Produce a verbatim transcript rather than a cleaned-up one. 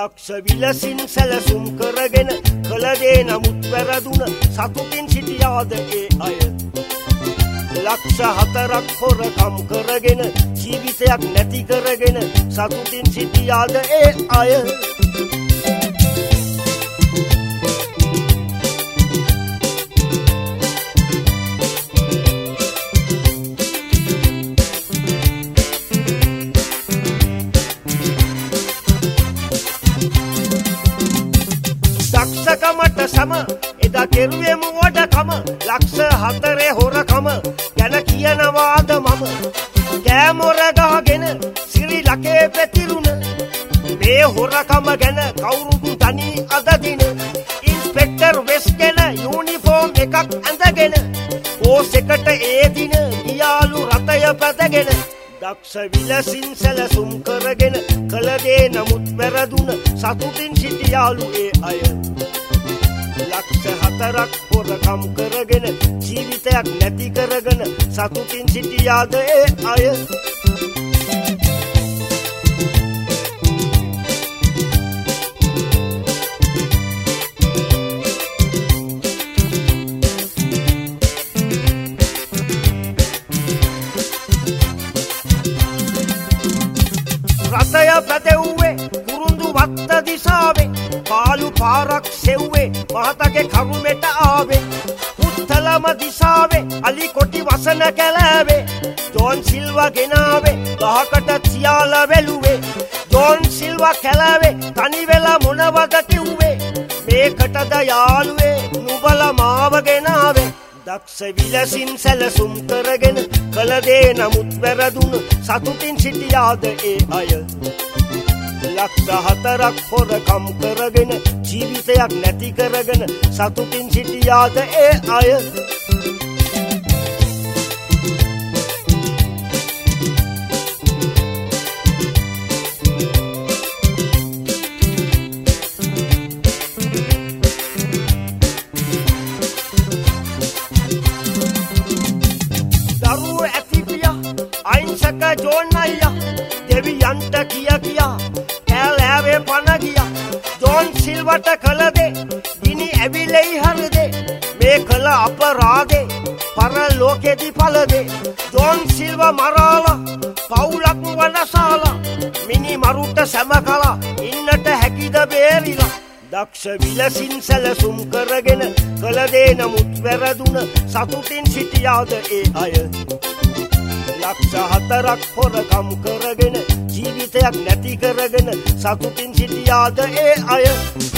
දක්ෂ විලසින් සැලසුම් කරගෙන කළ දේ නමුත් වැරදුන සතුටින් සිටියාද ඒ අය ලක්ෂ හතරක් හොරකම් කරගෙන ජීවිතයක් නැති කරගෙන සතුටින් සිටියාද ඒ අය දක්ෂකමට සම එදා කෙරුවෙමු වඩකම ලක්ෂ හතරේ හොරකම ගැන කියනවාද මම කෑමොර ගහගෙන ශ්‍රී ලකේ පැතිරුණ මේ හොරකම ගැන කවුරුත් තනි අද දින ඉන්ස්පෙක්ටර් වෙස් ගැන යුනිෆෝම් එකක් ඇඳගෙන පෝස් එකට ඒ දින ගියාලු රතය පැදගෙන දක්ෂ විලසින් සැලසුම් කරගෙන කළ දේ නමුත් වැරදුන සතුටින් සිටියාලු ඒ අය ලක්ෂ හතරක් හොරකම් කරගෙන ජීවිතයක් නැති කරගෙන සතුටින් සිටියාද ඒ අය රතය පැදෙව්වේ කුරුඳු වත්ත දිසාවේ පාලු පාරක් සෙව්වේ මහතගේ කරුමෙට ආවේ උත්තලම දිසාවේ අලි කොටි වසන කැලෑවේ ජෝන් සිල්වා ගෙනාවේ ගහකට තියාලා වැළුවේ ජෝන් සිල්වා කැලෑවේ තනි වෙලා මොනවද කිව්වේ මේකටද යාළුවේ නුඹලා මාව ගෙනාවේ දක්ෂ විලසින් සැලසුම් කරගෙන කළ දේ නමුත් වැරදුන සතුටින් සිටියාද ඒ අය ලක්ෂ හතරක් හොරකම් කරගෙන ජීවිතයක් නැති කරගෙන සතුටින් සිටියාද ඒ අය දරුවෝ ඇති පියා අයින්සක ජෝන් අයියා දෙවියන්ට කිය කියා කැලෑවේ පණ ගියා ජෝන් සිල්වට කළ දේ ගිනි ඇවිලෙයි හරිදේ මේ කළ අපරාධේ පරලෝකෙදි පළදේ ජෝන් සිල්වා මරාලා පවුලක් වනසාලා මිනි මරුට සැම කලා ඉන්නට හැකිද බේරිලා දක්ෂ විලසින් සැලසුම් කරගෙන කළ දේ නමුත් වැරදුන සතුටින් සිටියාද ඒ අය ලක්ෂ හතරක් හොරකම් කරගෙන ජීවිතයක් නැති කරගෙන සතුටින් සිටියාද ඒ අය